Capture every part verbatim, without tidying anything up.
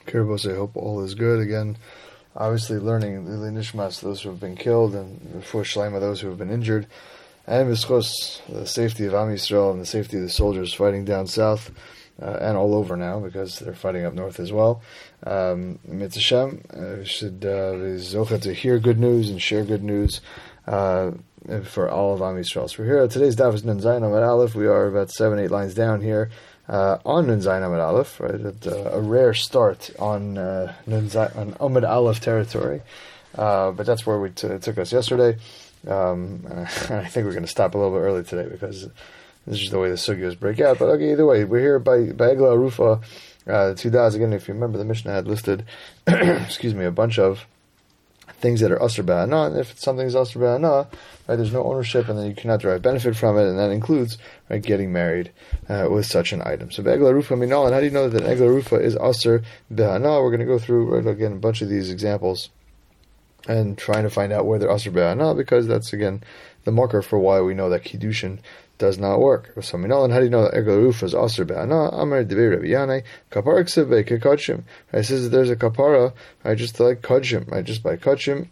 Kiribos, I hope all is good. Again, obviously learning Lili Nishmas, those who have been killed, and for Shalema, those who have been injured, and V'schos, the safety of Am Yisrael and the safety of the soldiers fighting down south, uh, and all over now, because they're fighting up north as well. Um, Mitzvah uh, should uh, be zocha to hear good news and share good news uh, for all of Am Yisrael. So we're here. Today's daf is Nun Zayin Amud Aleph. We are about seven, eight lines down here. Uh, on Nun Zayin Amud Aleph, right, at, uh, a rare start on uh, Nun Zayin, on Amud Aleph territory, uh, but that's where we t- it took us yesterday. Um, and I think we're going to stop a little bit early today because this is just the way the sugyos break out. But okay, either way, we're here by by Egla Arufa, uh, the two das again. If you remember, the Mishnah had listed, excuse me, a bunch of things that are asr ba'ana, and if something is asr ba'ana, right, there's no ownership, and then you cannot derive benefit from it, and that includes, right, getting married uh, with such an item. So be'egla rufa minal, and how do you know that an egla rufa is asr ba'ana? We're going to go through, right, again, a bunch of these examples and trying to find out where they're asr ba'ana, because that's, again, the marker for why we know that kiddushin does not work. So minal, and how do you know that egla rufa is asr ba'ana? Amar devei Rabbi Yanai, kapara ksevei kekachim. Right, it says that there's a kapara, right, just like kachim, right, just by kachim.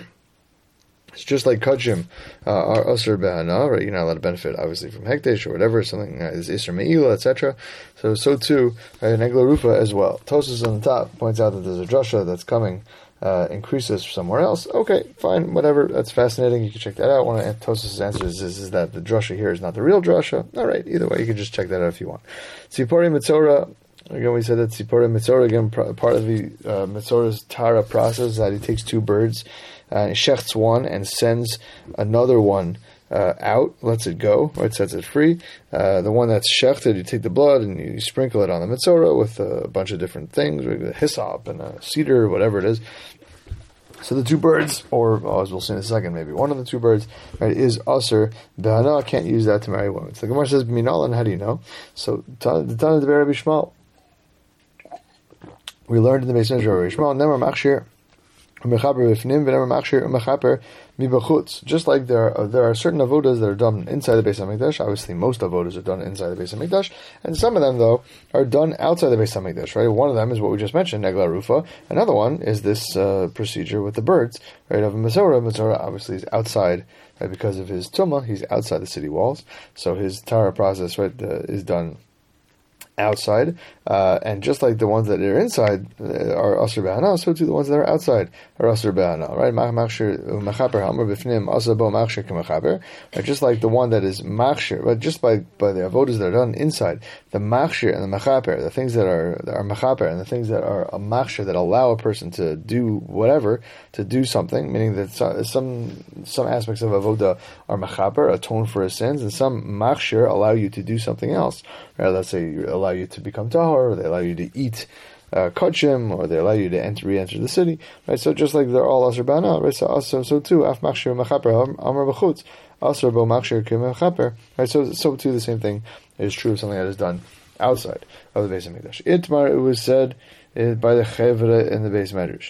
It's just like kachim uh, are asr ba'ana, right? You're not allowed to benefit, obviously, from hekdesh or whatever, something uh, is isr me'ila, et cetera. So, so too, right, an egla rufa as well. Tosas on the top points out that there's a drasha that's coming, uh, increases somewhere else. Okay, fine, whatever. That's fascinating. You can check that out. One of Tosas' answers is, is that the drasha here is not the real drasha. All right, either way, you can just check that out if you want. Tzipori Mitzora. Again, we said that Tzipori Mitzora, again, part of the uh, Mitzora's Tara process, that he takes two birds, Uh, shechts one and sends another one uh, out, lets it go, right, sets it free. Uh, the one that's shechted, you take the blood and you sprinkle it on the mitzvah with a bunch of different things, a hyssop and a cedar, whatever it is. So the two birds, or oh, as we'll see in a second, maybe one of the two birds, right, is asr b'hana, can't use that to marry women. So the Gemara says, minal, and how do you know? So the Tana de Rabbi Shmuel, we learned in the Beis Medrash of Rabbi Shmuel, never machshir. Just like there are, there are certain avodas that are done inside the Beis Hamikdash. Obviously, most avodas are done inside the Beis Hamikdash, and some of them, though, are done outside the Beis Hamikdash. Right? One of them is what we just mentioned, Egla Rufa. Another one is this uh, procedure with the birds, right? Of a Mitzorah. Mitzorah obviously is outside, right? Because of his tumah, he's outside the city walls, so his tara process, right, uh, is done outside, uh, and just like the ones that are inside uh, are asr b'hana, so too the ones that are outside are asr b'hana, right? Just like the one that is machshir, but just by by the avodas that are done inside, the machshir and the machaper, the things that are that are machaper and the things that are a machshir that allow a person to do whatever, to do something, meaning that some some aspects of avoda are machaper, atone for his sins, and some machshir allow you to do something else. Right? Let's say you allow you to become tahor, or they allow you to eat uh, kachim, or they allow you to enter, re-enter the city. Right? So just like they're all asr b'hana, right? So also, so too, af machshir machaper amar b'chutz, asr bo machshir k'mechaper. Right? So so too the same thing is true of something that is done outside of the Beis Hamikdash. Itmar, it was said uh, by the chevra in the Beis Medrash.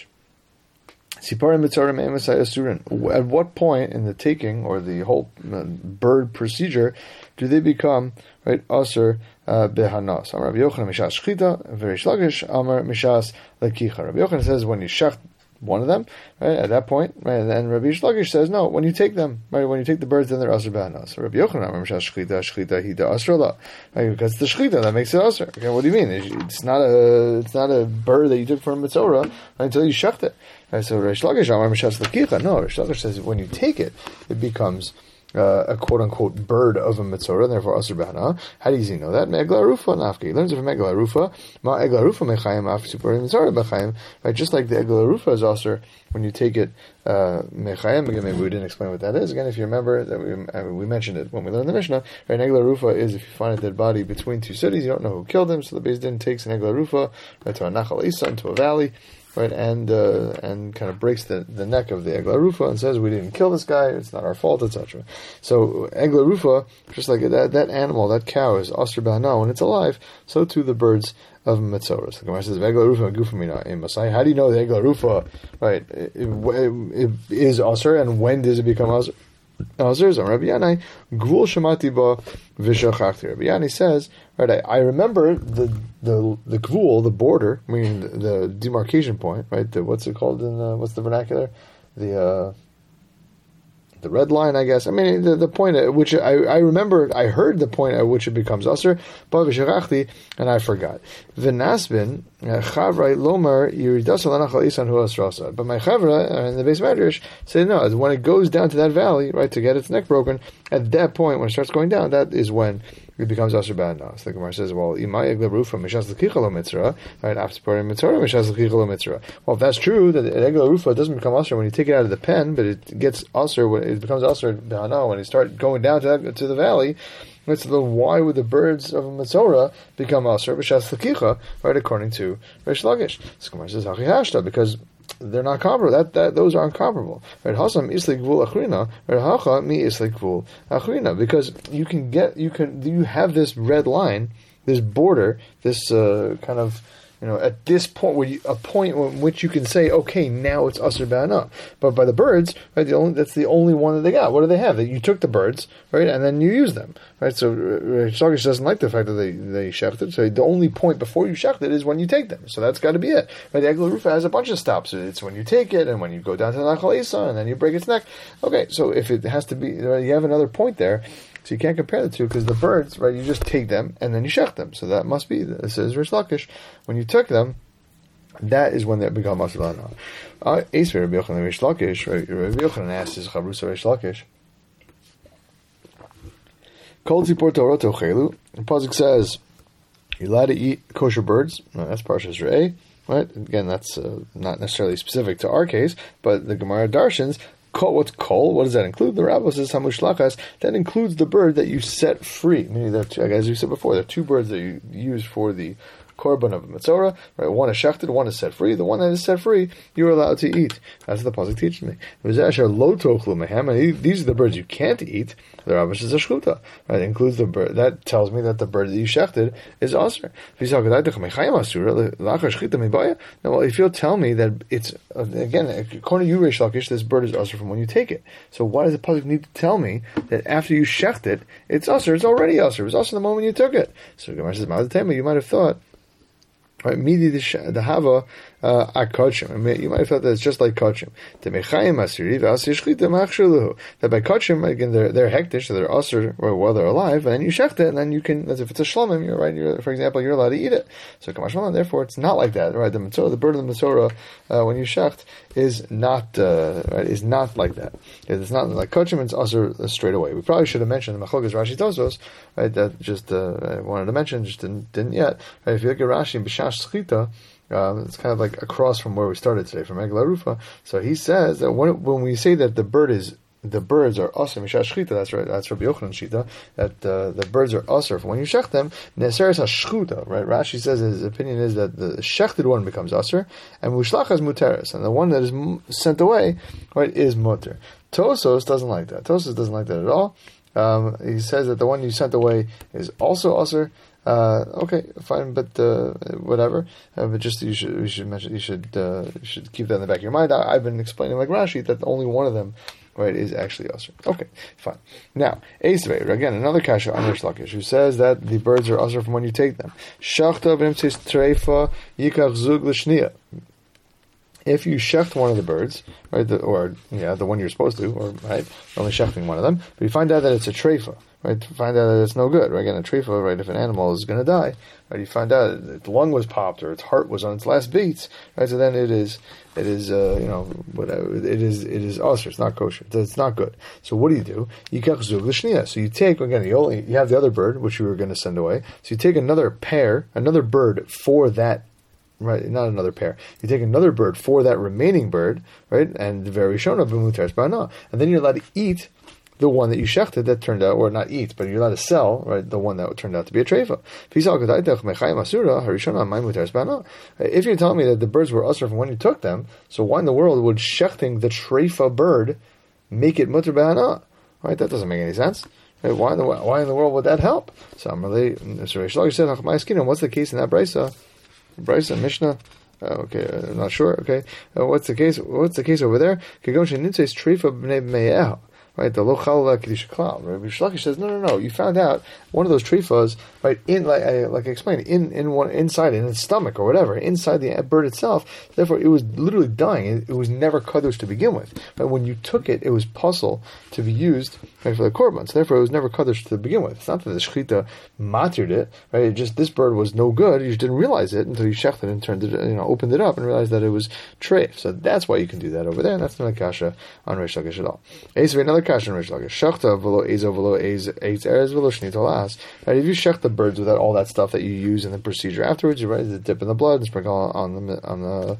At what point in the taking or the whole uh, bird procedure do they become, right, asr b'hana? Amar Rabbi Yochanan mishas shchita, very sluggish. Amar mishas lekicha. Rabbi Yochanan says when you shecht one of them, right, at that point, right, and then Rabbi Shlokish says no, when you take them, right, when you take the birds, then they're asr b'hana. So Rabbi Yochanan Amar mishas shchita, shchita hida asr la, right, because it's the shchita that makes it asr. Okay, what do you mean? It's not a, it's not a bird that you took from mitzorah, right, until you shecht it. Right, so Reish Lakish Amar mishas lekicha. No, Reish Lakish says when you take it, it becomes Uh, a quote-unquote bird of a mitzorah, and therefore asr b'hana. How does he know that? Me'egla rufa nafki. He learns it from egla rufa. Ma egla rufa mechayim af tzipori mitzorah b'chayim. Right, just like the egla rufa is asr when you take it uh, mechayim. Again, maybe we didn't explain what that is. Again, if you remember that we I mean, we mentioned it when we learned the Mishnah. Right, egla rufa is if you find a dead body between two cities, you don't know who killed him, so the Beis Din takes an egla rufa, right, to a nachal isa, into a valley, right, and uh, and kind of breaks the, the neck of the Egla Rufa and says, we didn't kill this guy, it's not our fault, et cetera. So Egla Rufa, just like that that animal, that cow is asr b'hana when it's alive, so too the birds of Mitzorah. So the Gemara says, Egla Rufa gufamina in Masai. How do you know the Egla Rufa, right, it, it, it is asr, and when does it become asr? Azers on Rabbi Yanai, Gvul Shemati Ba Vishachachti. Rabbi Yanai says, right, I, I remember the the the Gvul, the border, meaning the, the demarcation point, right? The, what's it called in the, what's the vernacular? The uh, the red line, I guess. I mean, the, the point at which I, I remember, I heard the point at which it becomes aser, but v'shirachti, and I forgot. V'nasbin chavrai lomar yiridas alanachal isan hu asrasa. But my chavra and the base madrash say no. When it goes down to that valley, right, to get its neck broken, at that point when it starts going down, that is when it becomes aser ba'ana. So the Gemara says, well, imay egla rufa mishas l'kicha lo mitzra, right? After parim mitzra mishas l'kicha lo mitzra. Well, if that's true, that egla rufa doesn't become aser when you take it out of the pen, but it gets aser when it becomes aser ba'ana when you start going down to that, to the valley. Right, so then why would the birds of a Mitzorah become aser b'shas l'kicha, right? According to Reish Lakish, so Gemara says hachi hashta, because they're not comparable. That that those aren't comparable. Right? Hasam isli gvul achrina. Right? Hacha mi isli gvul achrina. Because you can get you can you have this red line, this border, this uh, kind of, you know, at this point where you, a point in which you can say, okay, now it's aser ba'ana. But by the birds, right? The only that's the only one that they got. What do they have? That you took the birds, right, and then you use them, right? So Shagish doesn't like the fact that they they shechted. So the only point before you shechted is when you take them. So that's got to be it. Right? The Egla Rufa has a bunch of stops. It's when you take it, and when you go down to the Nachal Isa, and then you break its neck. Okay, so if it has to be, you have another point there. So you can't compare the two, because the birds, right, you just take them and then you shech them. So that must be, this is Reish Lakish. When you took them, that is when they become aser ba'ana. Uh, Esrei Rabbi Yochanan Reish Lakish, right, Rabbi Yochanan asks his Chavrusa Reish Lakish, Kol tzipor Torah tochelu. The pasuk says, you're allowed to eat kosher birds. No, that's Parshas Re'eh, right? Again, that's uh, not necessarily specific to our case, but the Gemara Darshans, what's kol? What does that include? The Rabbah says hamushlachas. That includes the bird that you set free. Meaning that, as we said before, there are two birds that you use for the korban of a Mitzorah, right? One is shechted, one is set free. The one that is set free, you are allowed to eat. That's what the pasuk teaches me. And these are the birds you can't eat. The Rabbah says a shchuta, right? It includes the bird. That tells me that the bird that you shechted is aser. Now, well, if you'll tell me that it's, again, according to you, Reish Lakish, this bird is aser from when you take it. So why does the pasuk need to tell me that after you shecht it, it's aser? It's already aser. It was aser the moment you took it. So Gemara says, you might have thought, right, midi the hava akachim. You might have thought that it's just like kachim. That by kachim, again, they're they're hektish, so they're aser while they're alive, and then you shecht it, and then you can, as if it's a shlomim, you're right. You're, for example, you're allowed to eat it. So kamashmalan, therefore, it's not like that, right? The mitzvah, the bird of the mitzvah, uh, when you shecht, is not uh, right, is not like that. It's not like kachim; it's aser uh, straight away. We probably should have mentioned the machlokas Rashi Tosos, right? That just uh, I wanted to mention, just didn't didn't yet. Right? If you look at Rashi, b'shash schita. Um, it's kind of like across from where we started today, from Egla Rufa. So he says that when, when we say that the bird is the birds are aser mishash shchita, that's right, that's Rabbi Yochanan shita, that uh, the birds are aser when you shech them. Neseres hashchuta, right? Rashi says his opinion is that the shechted one becomes aser, and mushlachas muteres, and the one that is sent away, right, is muter. Tosos doesn't like that. Tosos doesn't like that at all. Um, he says that the one you sent away is also aser. Uh, okay, fine, but uh, whatever. Uh, but just you should you should mention you should uh, you should keep that in the back of your mind. I, I've been explaining like Rashi that only one of them, right, is actually aser. Okay, fine. Now, Esvei, again, another kasha on Reish Lakish, who says that the birds are aser from when you take them. Shachta b'imtzis treifa yikach zug l'shniya. If you shecht one of the birds, right, the, or yeah, the one you're supposed to, or right, only shechting one of them, but you find out that it's a treifa, right? To find out that it's no good, right? Again, a treifa, right? If an animal is going to die, right? You find out its lung was popped or its heart was on its last beats, right? So then it is, it is, uh, you know, whatever. It is, it is aser. It's not kosher. It's not good. So what do you do? Yikach zug l'shniya. So you take again. You only you have the other bird which you were going to send away. So you take another pair, another bird for that. Right, not another pair. You take another bird for that remaining bird, right, and the very shona b'muteres ba'ana, and then you're allowed to eat the one that you shechted that turned out, or not eat, but you're allowed to sell, right, the one that turned out to be a treifa. If you're telling me that the birds were aser from when you took them, so why in the world would shechting the treifa bird make it muter ba'ana? Right, that doesn't make any sense. Right, why in the why in the world would that help? So I'm really, so Reish Lakish said, what's the case in that brisa? Brisa Mishnah. Uh, okay, uh, I'm not sure. Okay, uh, what's the case? What's the case over there? Right, right? The lo chalala kedusha klal. Rabbi Shlakish says, no, no, no. You found out one of those trifas, right? In like I, like I explained, in in one inside in its stomach or whatever, inside the bird itself. Therefore, it was literally dying. It, it was never kadosh to begin with. But when you took it, it was puzzle to be used right, for the korban. So therefore, it was never kadosh to begin with. It's not that the shechita matired it, right? It just this bird was no good. You just didn't realize it until you shechted and turned it, you know, opened it up and realized that it was treif. So that's why you can do that over there. And that's not a kasha on Reish Lakish at all. Another kasha on Reish Lakish. Shechta v'lo ezo v'lo eitz eres v'lo shnit olas. Right? If you shech the birds without all that stuff that you use in the procedure afterwards, you right, the dip in the blood and sprinkle on the on the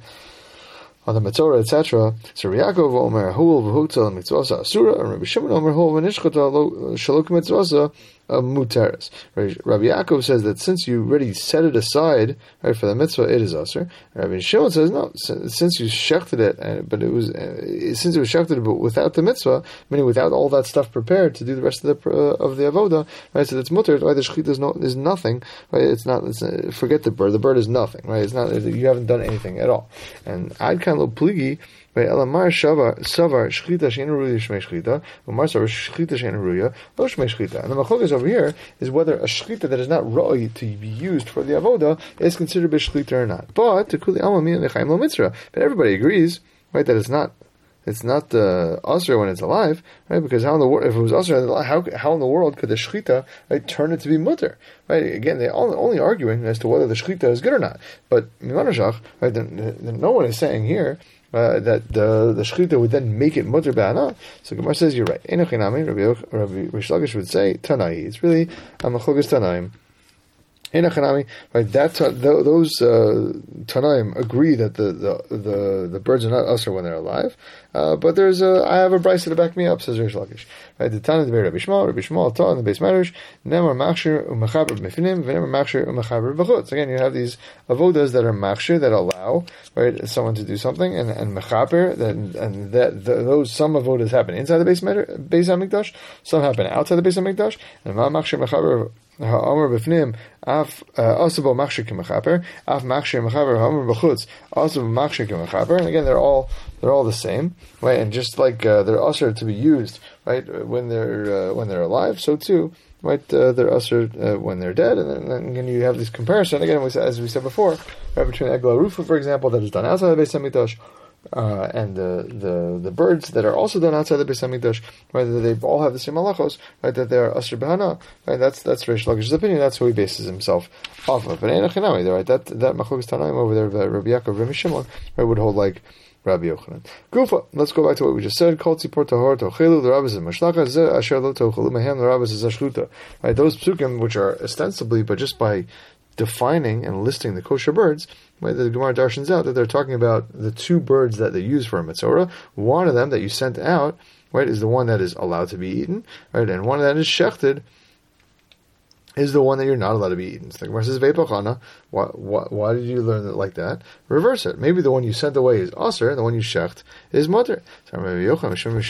on the Metzora, et cetera. So Rabbi Yaakov Omer Hul v'Huktzah Mitzvasa Asura, and Rabbi Shimon Omer Hul v'Nishchata Shalok Mitzvasa Muteres. Rabbi Yaakov says that since you already set it aside, right, for the mitzvah, it is Asur. Rabbi Shimon says no, since you shechted it, but it was uh, since it was shechted, but without the mitzvah, meaning without all that stuff prepared to do the rest of the uh, of the avoda, right? So it's mutter. Right? The shechita is no is nothing. Right? It's not. It's, uh, forget the bird. The bird is nothing. Right? It's not. You haven't done anything at all. And I'd kind of pligi. Elamar Savar Shchita Shein Ruya Shmei Shchita, Umar Savar Shchita Shein Ruya Lo Shmei Shchita. And the machlokas over here is whether a shchita that is not roi to be used for the avoda is considered b'shchita or not. But to kuli alma min lechaim lo mitzvah. But everybody agrees, right, that it's not. It's not uh, asur when it's alive, right? Because how in the world, if it was asur, how how in the world could the shchita, right, turn it to be mutter, right? Again, they're only, only arguing as to whether the shchita is good or not. But mimanashach, right? Then, then no one is saying here. Uh, that the the shechita would then make it mutter ba'ana. So Gemara says you're right. Enochinami, Rabbi Rabbi Reish Lakish would say Tanai. It's really a machlokas Tanaim. Enochinami, right? That th- those uh, Tanaim agree that the, the the the birds are not usher when they're alive. Uh, but there's a I have a brisa to back me up, says Reish Lakish. Right? The Tana debate Rabbi Shmuel, Rabbi Shmuel taught in the base matters. Nemar machshir u'mechaber b'mifnim, v'nemar machshir u'mechaber b'chutz. Again, you have these avodas that are machshir that allow right someone to do something, and and mechaber that and that the, those some avodas happen inside the base matter base hamikdash, some happen outside the base hamikdash, and ma machshir mechaber. Ha'amar b'fnim af asabo machshir k'mechaper af machshir mechaper ha'amar b'chutz asabo machshir k'mechaper. And again, they're all they're all the same, right? And just like uh, they're usher to be used, right, when they're uh, when they're alive, so too, right, uh, they're usher uh, when they're dead. And then, and then you have this comparison again, as we said before, right, between egla rufa, for example, that is done outside the Beis Hamikdash. Uh, and the, the the birds that are also done outside the Beis Hamikdash, right? That they all have the same halachos, right? That they are asur b'hana, right? That's that's Reish Lakish's opinion. That's who he bases himself off of. But enochinami, right? That that machlokas Tanaim over there, Rabbi Yaakov, Rabbi Shimon, right, would hold like Rabbi Yochanan. Gufa. Let's go back to what we just said. Kol tzipor tahor tochelu. The rabbis is mashlaka. Ze asher lo tochelu mehem. The rabbis is ashluta. Right? Those psukim, which are ostensibly, but just by defining and listing the kosher birds, right, the Gemara darshans out that they're talking about the two birds that they use for a metzora. One of them that you sent out, right, is the one that is allowed to be eaten, right, and one that is shechted is the one that you're not allowed to be eaten. So the Gemara says, Veipachana, why, why, why did you learn it like that? Reverse it. Maybe the one you sent away is aser, and the one you shecht is mutter. You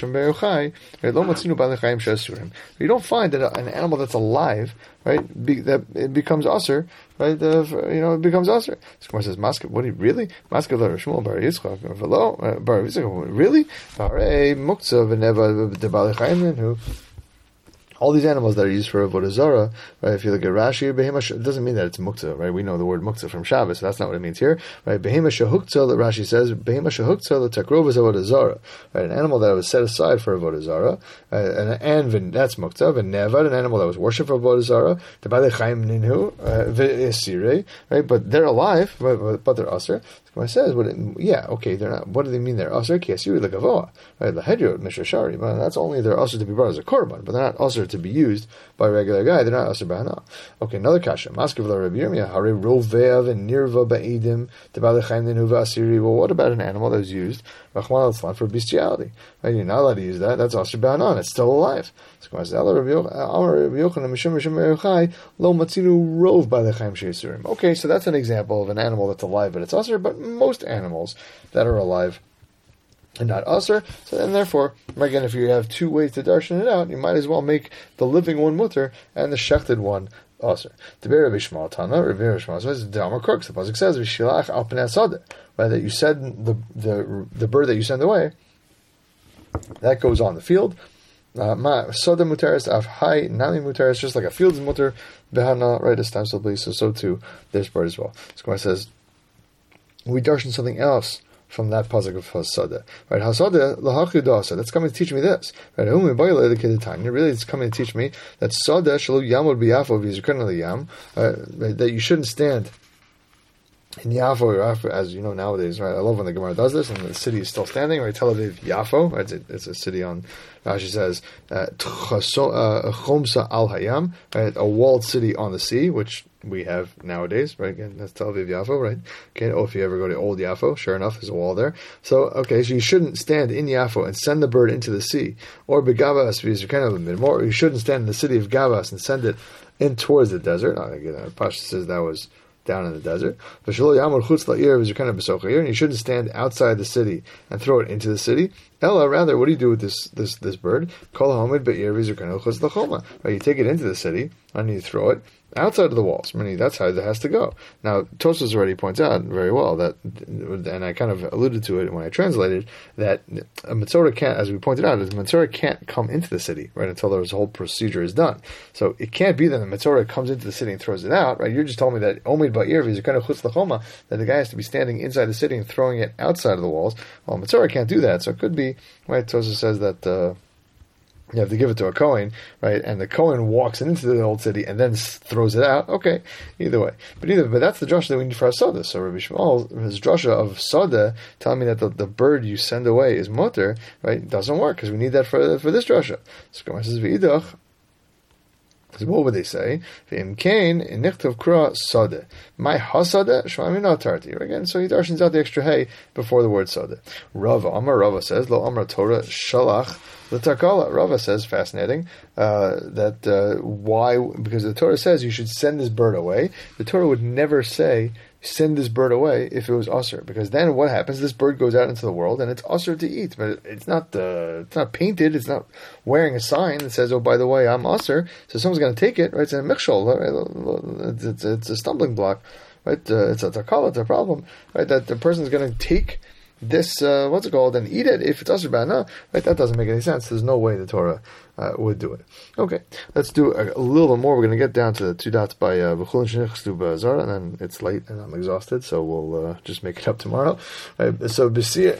don't find that an animal that's alive, right, be, that it becomes aser, right, uh, you know, it becomes aser. The Gemara says, Maska, what do you, really? Maska Bar Shmuel Bar Yitzchak, Velo, Bar Yitzchak, really? Barei Muktzah V'neva De Bali Chaim, who all these animals that are used for avodah zarah, right? If you look at Rashi, behema, it doesn't mean that it's muktzah, right? We know the word muktzah from Shabbos, so that's not what it means here, right? Behema shehuktzah, that Rashi says, behema shehuktzah letekrov is avodah zarah, right? An animal that was set aside for avodah zarah, uh, and, and that's muktzah. V'nevad, an animal that was worshipped for avodah zarah, tebalei chaim ninhu, v'esirei, right? But they're alive, but, but, but they're aser. When it says, what it, yeah, okay, they're not. What do they mean? They're aser kiasiri legavoa, right? Lahedro mishashari, but that's only they're aser to be brought as a korban, but they're not aser to be used by a regular guy. They're not aser b'hana. Okay, another kasha. Maskiv la Rabbi Yirmiyah hare rovev and nirva ba'idim tebalechayim nenuva asiri. Well, what about an animal that was used rachman al for bestiality? Right? You're not allowed to use that. That's aser b'hana. It's still alive. So okay, so that's an example of an animal that's alive, but it's aser. But most animals that are alive and not aser, so and therefore, again, if you have two ways to darshan it out, you might as well make the living one mutter and the shechted one aser. The Rabbi Shmuel Tana, Rabbi Shmuel says the Amar Krux. The pasuk says v'shilach al pnei hasadeh, right? That you said the the the bird that you send away that goes on the field. Ma soda muteris af hai nami muteris, just like a field is muter behana, right? Ostensibly, so so too this bird as well. So Gemara says we darshan something else from that pasuk of Hasada, right? Hasada lahachudasa. That's coming to teach me this, right? Really, it's coming to teach me that sada shalu yamod biyafo v'yizukran yam, that you shouldn't stand in Yafo or Yafo, as you know nowadays, right? I love when the Gemara does this, and the city is still standing, right? Tel Aviv, Yafo, right? It's a, it's a city on, Rashi says, Chomsa al Hayam, right? A walled city on the sea, which we have nowadays, right? Again, that's Tel Aviv, Yafo, right? Okay, oh, if you ever go to Old Yafo, sure enough, there's a wall there. So, okay, so you shouldn't stand in Yafo and send the bird into the sea, or Begavas, or you shouldn't stand in the city of Gavas and send it in towards the desert. Again, Pasha says that was down in the desert. And you shouldn't stand outside the city and throw it into the city. Ella, rather, what do you do with this this this bird? Right, you take it into the city and you throw it outside of the walls. I mean, that's how it has to go. Now, Tosfos already points out very well that, and I kind of alluded to it when I translated, that a Metzora can't, as we pointed out, a Metzora can't come into the city, right, until this whole procedure is done. So it can't be that the Metzora comes into the city and throws it out, right? You're just telling me that Omid Ba'ir V'Zikana Chutz L'Choma, that the guy has to be standing inside the city and throwing it outside of the walls. Well, Metzora can't do that, so it could be, right, Tosfos says that, uh, you have to give it to a Kohen, right? And the Kohen walks into the old city and then throws it out. Okay, either way. But either, but that's the drasha that we need for Hasada. So Rabbi Shmuel, his drasha of Sada, telling me that the, the bird you send away is mutter, right? Doesn't work because we need that for for this drasha. So Gemara says v'idach. What would they say? V'im kain in nichtav kra sada. My hasada shmami not tarti. Again, so he darshans out the extra hay before the word sada. Rava Amar Rava says lo Amar Torah shalach. The Takala, Rava says, fascinating, uh, that uh, why, because the Torah says you should send this bird away. The Torah would never say, send this bird away if it was usher, because then what happens, this bird goes out into the world and it's usher to eat, but it's not uh, it's not painted, it's not wearing a sign that says, oh, by the way, I'm usher, so someone's going to take it, right? It's a mikshol, right? It's, it's, it's a stumbling block, right? Uh, it's a Takala, it's a problem, right? That the person's going to take this, uh, what's it called, and eat it if it's Asr Ba'ana, right? That doesn't make any sense. There's no way the Torah uh, would do it. Okay, let's do a, a little bit more. We're going to get down to the two dots by B'chul Shenichstu Zara, and then it's late and I'm exhausted, so we'll uh, just make it up tomorrow. Right, so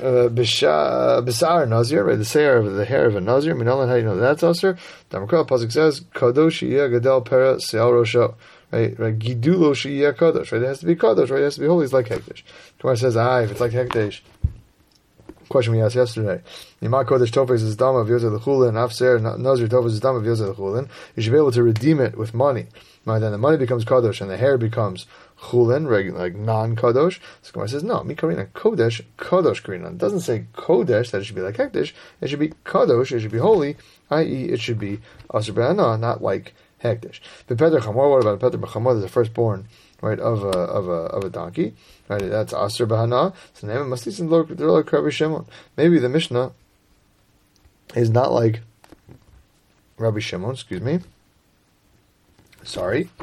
Bisar Nazir, right? The Seir of the hair of a Nazir. Minalan, how do you know that's Asr? Damakra Pasuk says, Kadosh Yeh Gadel Pera Seal Rosho. Right, right, Gidulo Shiyah Kadosh, right? It has to be Kadosh, right? It has to be holy. It's like Hekdesh. Gemara says, ah, if it's like Hekdesh. Question we asked yesterday. Yima Kodesh Tofes is Dama of Yozeh L'chulin, Afser Nazir Tofes is Dama of Yozeh L'chulin. You should be able to redeem it with money. Right, then the money becomes Kadosh and the hair becomes Chulin, like non-Kadosh. So Gemara says, no, Mikarina Kodesh, Kadosh Karina. It doesn't say Kodesh, that it should be like Hekdesh. It should be Kadosh, it should be holy, that is it should be Asr B'Hana, not like Hekdesh. But Peter Chamor, what about Peter B'Chamor? There's a firstborn, right, of a of a of a donkey, right? That's Asr B'Hana. It's the name of Mastis and Lord Rabbi Shimon. Maybe the Mishnah is not like Rabbi Shimon. Excuse me. Sorry.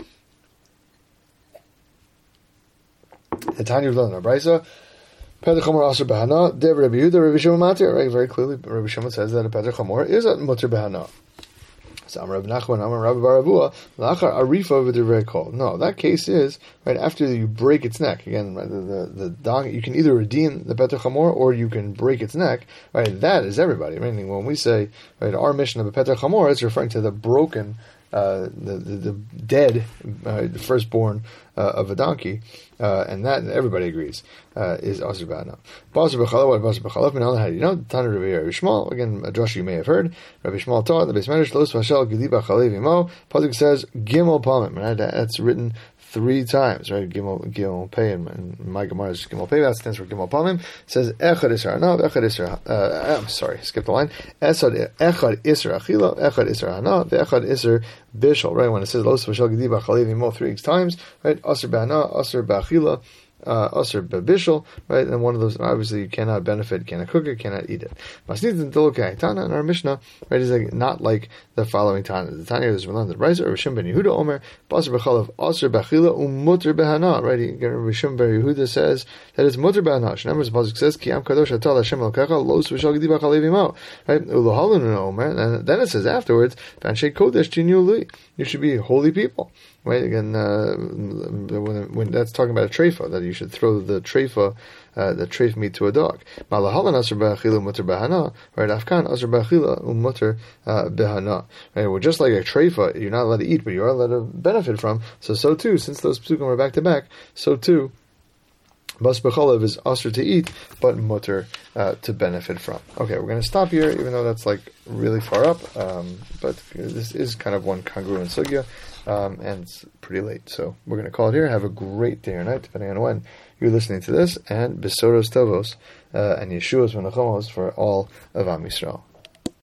The Tanya of Lana Brisa. Peter Chamor Asr B'Hana. Dev Rabbi Yehuda Rabbi Shimon Matir. Right, very clearly, Rabbi Shimon says that a Peter Chamor is a Mutter B'Hana. Amar Rav Nachman, Amar Rav Baravua, Lachar Arifa v'Divrei Kol. No, that case is right after you break its neck. Again, the the, the dog. You can either redeem the Peter Chamor or you can break its neck. Right, that is everybody. Meaning, when we say right, our mission of a Peter Chamor, it's referring to the broken, uh, the, the the dead, uh, the firstborn uh, of a donkey, uh, and that everybody agrees uh, is Asr B'Hana. Basar B'Chalav, what Basar B'Chalav? How do you know? Tana Rabbi Shmuel. Again, a drasha you may have heard. Rabbi Shmuel taught the Beis Medrash Los Vashel Gili B'Chalev Imo. Pasuk says Gimel Pamim. Right, that's written three times, right? Gimel Gimel Pei, and my Gemara is Gimel Pei. That stands for Gimel Pamim. It says Echad Isra Hana, Echad Isra. Uh, I'm sorry, skip the line. Echad Echad Isra Achila, Echad Isra Hana, Echad Isra Bishol. Right, when it says Los Vashel Gili B'Chalev Imo three times, right? Asr B'Hana, Asr B'Achila. uh, Aser Bebishal, right? And one of those, obviously, you cannot benefit, cannot cook it, cannot eat it. Masnitin Dilokai Tana in our Mishnah, right, is like, not like the following Tana. The Tanya is Malan the Riser, Rishim ben Yehuda Omer, Basar Bechalav, Aser Bechila, Umutter Behana, right? Rishim ben Yehuda says that it's Mutter Behana. Shnemer's Pasuk says, Ki Am Kadosh Atal Hashem Elokecha, Los V'shal Gedi B'chal Levimo, right? Uluhalun Omer, and then it says afterwards, Banshei Kodesh Tinu Li, you should be holy people. Right, again, uh, when, when that's talking about a treifa, that you should throw the treifa, uh, the treif meat to a dog. Malahalan asr b'achila mutter behana, right? Afkan asr b'achila umutter behana. Right, well, just like a treifa, you're not allowed to eat, but you are allowed to benefit from. So, so too, since those psukim are back to back, so too, Bas b'chalav is asr to eat, but mutter uh, to benefit from. Okay, we're going to stop here, even though that's like really far up, um, but this is kind of one congruent sugya. Um, and it's pretty late, so we're going to call it here. Have a great day or night, depending on when you're listening to this, and Besoros Tovos uh, and Yeshua's Menachomos for all of Am Yisrael.